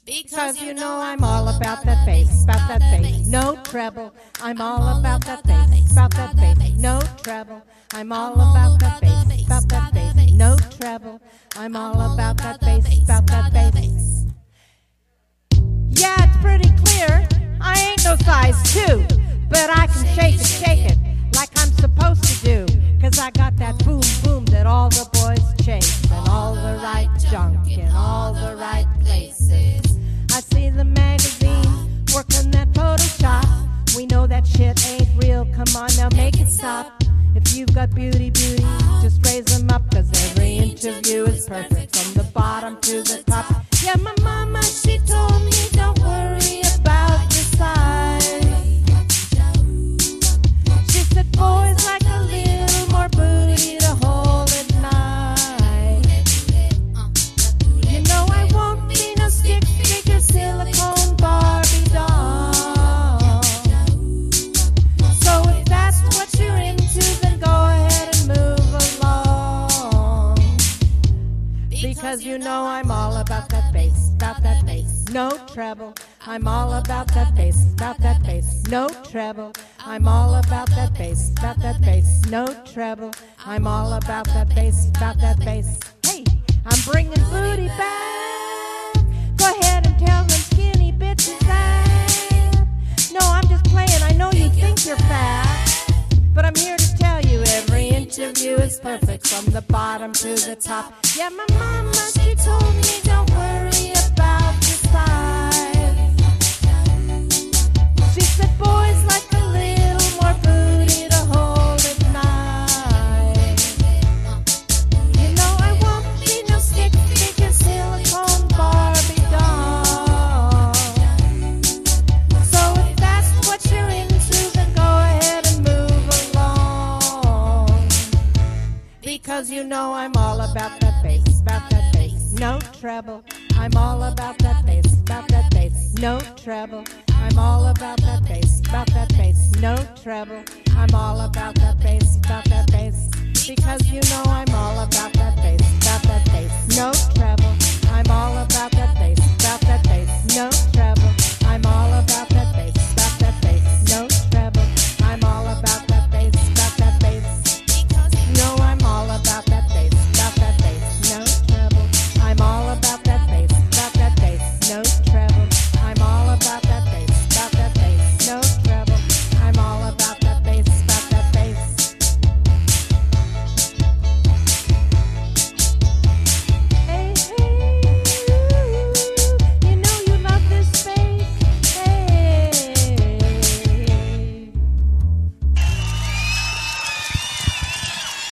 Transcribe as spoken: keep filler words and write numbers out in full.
Because you know I'm all about that bass, about that bass, no treble. I'm all about that bass, about that bass, no treble. I'm all about that bass, about that bass, no treble. I'm all about that bass, about that bass. Yeah, it's pretty clear, I ain't no size two, but I can shake it, shake it, like I'm supposed to do. Cause I got that boom, boom that all the boys chase, and all the right junk in all the right places. I see the magazine working that Photoshop. We know that shit ain't real, come on now make it stop. If you've got beauty, beauty, just raise them up. Cause every interview is perfect from the bottom to the top. Yeah, my mama, she told me don't worry about the size. She said boys like a little more booty to hold at night. You know I won't be no stick figure silicone Barbie doll. So if that's what you're into, then go ahead and move along. Because you know I'm all about that bass, about that bass, no treble. I'm all about that bass, about that bass, no treble. I'm all about that bass, about that bass, no treble. I'm all about that bass, about that bass. Hey, I'm bringing booty back. Go ahead and tell them skinny bitches that. No, I'm just playing, I know you think you're fat, but I'm here to tell you every interview is perfect from the bottom to the top. Yeah, my mama, she told me don't worry about the size. She said boys like a little more booty to hold at night. You know I won't be no stick figure silicone Barbie doll. So if that's what you're into, then go ahead and move along. Because you know I'm all about that bass, about that bass, no treble. I'm all about that bass, about that bass, no treble. I'm all about that bass, about that bass, no treble. I'm all about that bass, about that bass. Because you know I'm all about that